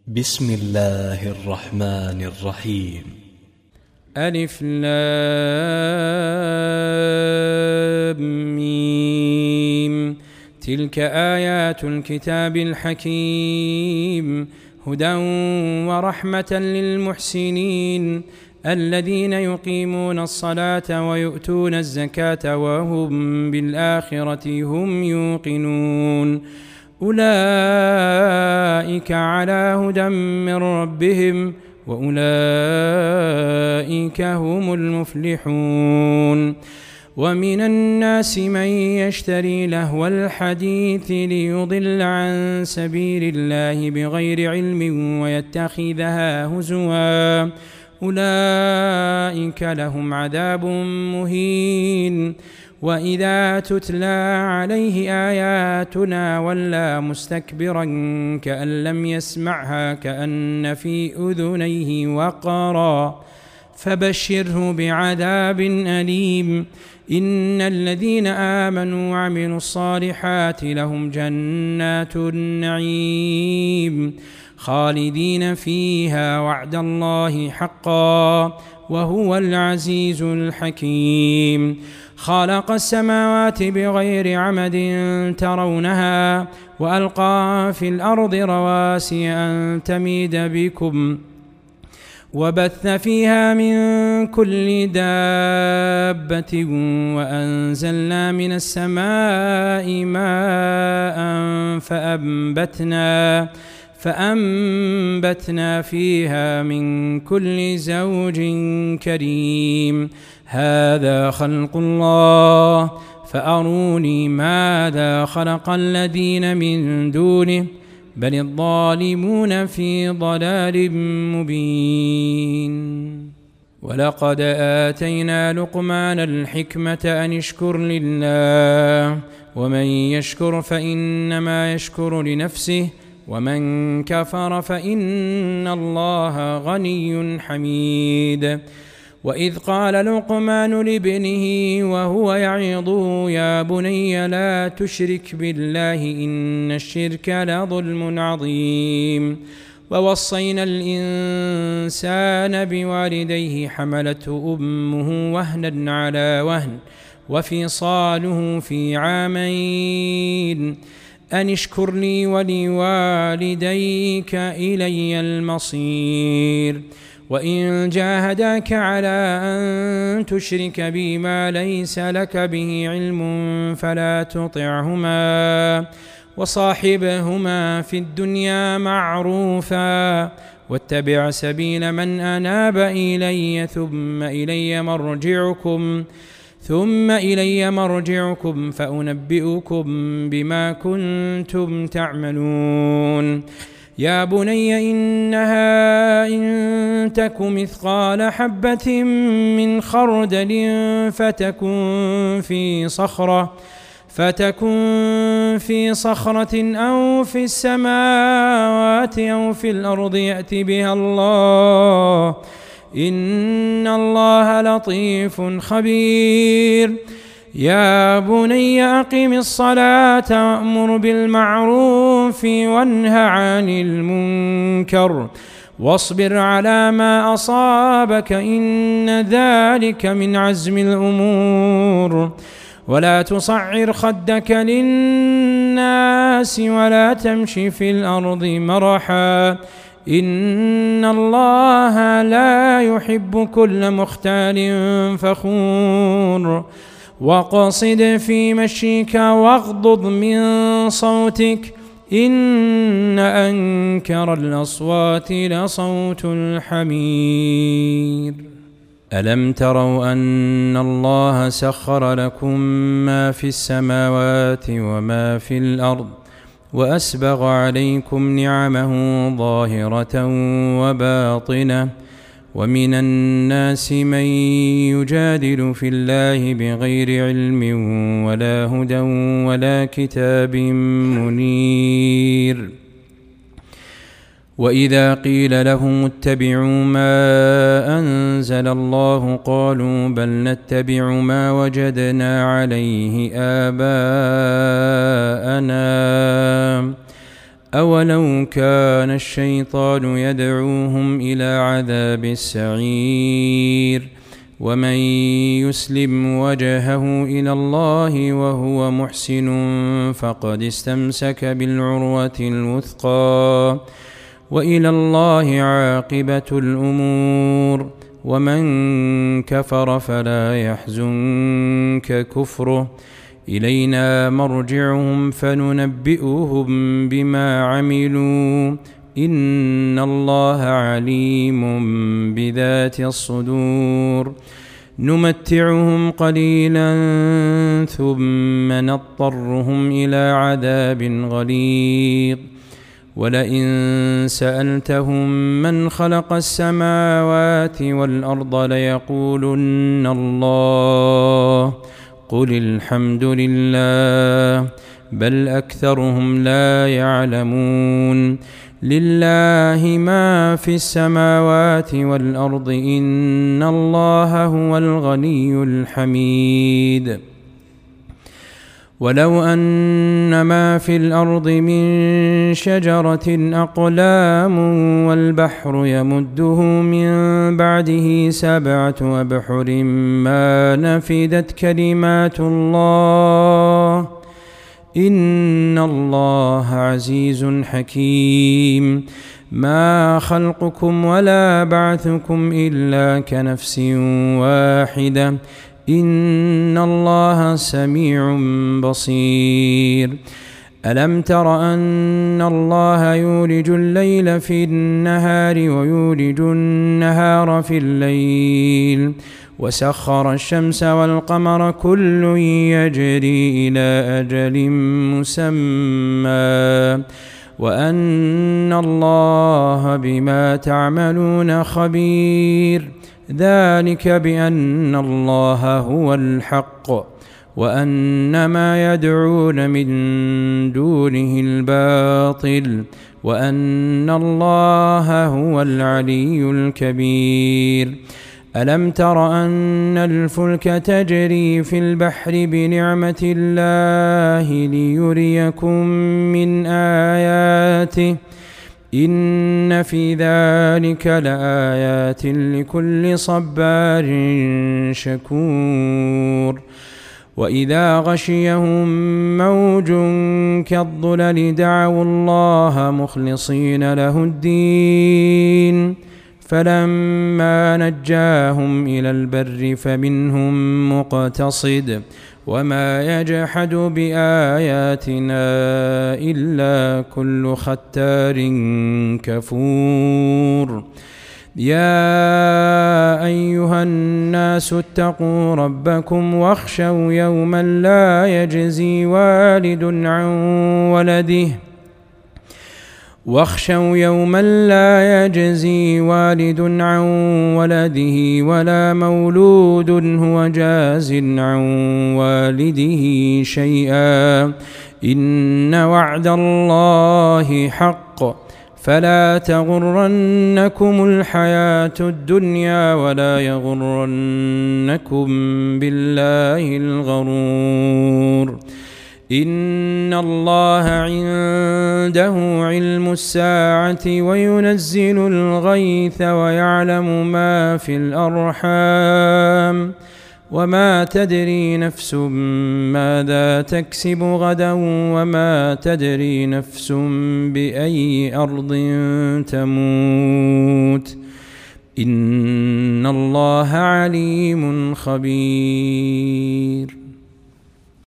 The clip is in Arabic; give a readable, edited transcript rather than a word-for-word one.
بسم الله الرحمن الرحيم. ألف لام ميم. تلك آيات الكتاب الحكيم هدى ورحمة للمحسنين الذين يقيمون الصلاة ويؤتون الزكاة وهم بالآخرة هم يوقنون أولئك على هدى من ربهم وأولئك هم المفلحون. ومن الناس من يشتري لهو الحديث ليضل عن سبيل الله بغير علم ويتخذها هزوا أولئك لهم عذاب مهين. وإذا تتلى عليه آياتنا ولى مستكبرا كأن لم يسمعها كأن في أذنيه وقرا فبشره بعذاب أليم. إن الذين آمنوا وعملوا الصالحات لهم جنات النعيم خالدين فيها وعد الله حقا وهو العزيز الحكيم. خلق السماوات بغير عمد ترونها وألقى في الأرض رواسي أن تميد بكم وبث فيها من كل دابة وأنزلنا من السماء ماء فأنبتنا فيها من كل زوج كريم. هذا خلق الله فأروني ماذا خلق الذين من دونه بل الظالمون في ضلال مبين. ولقد آتينا لقمان الحكمة أن اشكر لله ومن يشكر فإنما يشكر لنفسه ومن كفر فإن الله غني حميد. وإذ قال لقمان لابنه وهو يعظه يا بني لا تشرك بالله إن الشرك لظلم عظيم. ووصينا الإنسان بوالديه حملته أمه وهنا على وهن وفصاله في عامين أن اشكر لي ولوالديك إلي المصير. وإن جاهداك على أن تشرك بي ما ليس لك به علم فلا تطعهما وصاحبهما في الدنيا معروفا واتبع سبيل من أناب إلي ثم إلي مرجعكم فأنبئكم بما كنتم تعملون. يا بني إنها إن تك مثقال حبة من خردل فتكن في صخرة أو في السماوات أو في الأرض يأت بها الله إن الله لطيف خبير. يا بني أقم الصلاة وأمر بالمعروف وانه عن المنكر واصبر على ما أصابك إن ذلك من عزم الأمور. ولا تصعر خدك للناس ولا تمش في الأرض مرحا إن الله لا يحب كل مختال فخور. وقصد في مشيك واغضض من صوتك إن أنكر الأصوات لصوت الحمير. ألم تروا أن الله سخر لكم ما في السماوات وما في الأرض وأسبغ عليكم نعمه ظاهرة وباطنة ومن الناس من يجادل في الله بغير علم ولا هدى ولا كتاب منير. وإذا قيل لهم اتبعوا ما أنزل الله قالوا بل نتبع ما وجدنا عليه آباءنا أولو كان الشيطان يدعوهم إلى عذاب السعير ومن يسلم وجهه إلى الله وهو محسن فقد استمسك بالعروة الوثقى وإلى الله عاقبة الأمور ومن كفر فلا يحزنك كفره إلينا مرجعهم فننبئهم بما عملوا إن الله عليم بذات الصدور نمتعهم قليلا ثم نضطرهم إلى عذاب غليظ ولئن سألتهم من خلق السماوات والأرض ليقولن الله قل الحمد لله بل أكثرهم لا يعلمون لله ما في السماوات والأرض إن الله هو الغني الحميد ولو أن ما في الأرض من شجرة أقلام والبحر يمده من بعده 7 أبحر ما نفدت كلمات الله إن الله عزيز حكيم ما خلقكم ولا بعثكم إلا كنفس واحدة إن الله سميع بصير ألم تر أن الله يولج الليل في النهار ويولج النهار في الليل وسخر الشمس والقمر كل يجري إلى أجل مسمى وأن الله بما تعملون خبير ذلك بأن الله هو الحق وأن ما يدعون من دونه الباطل وأن الله هو العلي الكبير ألم تر أن الفلك تجري في البحر بنعمة الله ليريكم من آياته إن في ذلك لآيات لكل صبار شكور وإذا غشيهم موج كالظلل دعوا الله مخلصين له الدين فلما نجاهم إلى البر فمنهم مقتصد وما يجحد بآياتنا إلا كل ختار كفور يا أيها الناس اتقوا ربكم واخشوا يوما لا يجزي والد عن ولده ولا مولود هو جاز عن والده شيئا إن وعد الله حق فلا تغرنكم الحياة الدنيا ولا يغرنكم بالله الغرور إن الله عنده علم الساعة وينزل الغيث ويعلم ما في الأرحام وما تدري نفس ماذا تكسب غدا وما تدري نفس بأي أرض تموت إن الله عليم خبير